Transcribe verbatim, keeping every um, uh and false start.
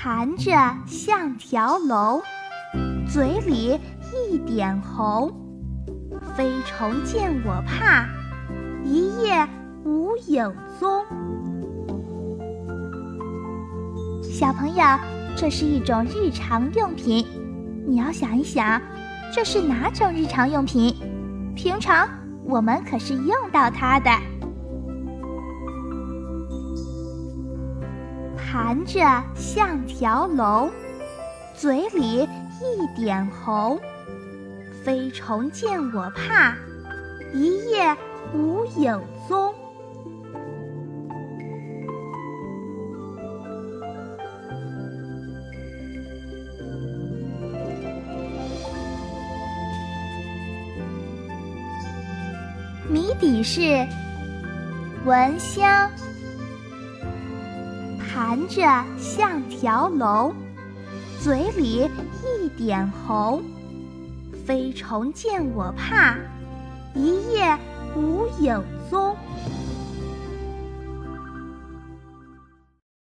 盘着像条龙，嘴里一点红。飞虫见我怕，一夜无影踪。小朋友，这是一种日常用品，你要想一想，这是哪种日常用品？平常我们可是用到它的。盘着像条龙，嘴里一点红。飞虫见我怕，一夜无影踪。谜底是蚊香。盘着像条龙，嘴里一点红。飞虫见我怕，一夜无影踪。